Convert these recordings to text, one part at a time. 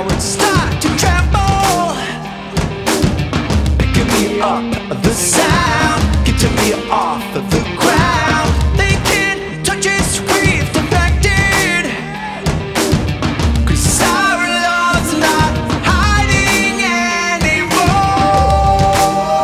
I would start to tremble. Picking me up, the sound getting me off of the ground. They can't touch us, we've defected, 'cause our love's not hiding anymore.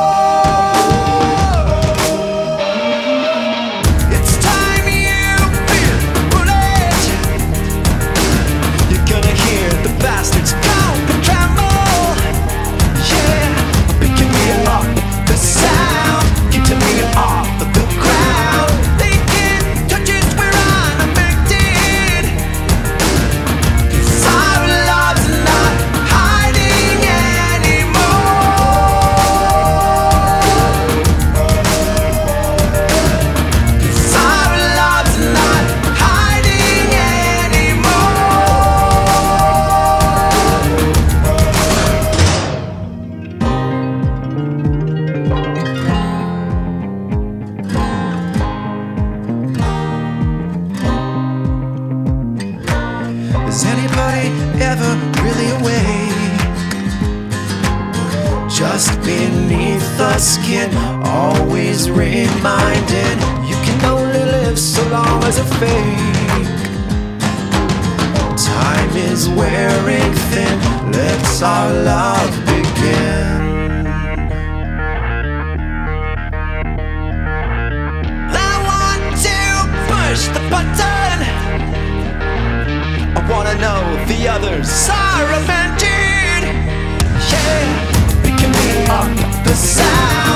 It's time you feel the bullet. You're gonna hear the bastards go and tremble. Yeah, picking me up, the sound getting me off of the ground. They can't touch us, we're unaffected, 'cause our love's not hiding anymore. 'Cause our love's not hiding anymore. Is anybody ever really awake? Just beneath the skin, always reminded you can only live so long as a fake. Time is wearing thin, let's our love begin. I want to push the button. I wanna know the others are offended. Yeah, picking me up, the sound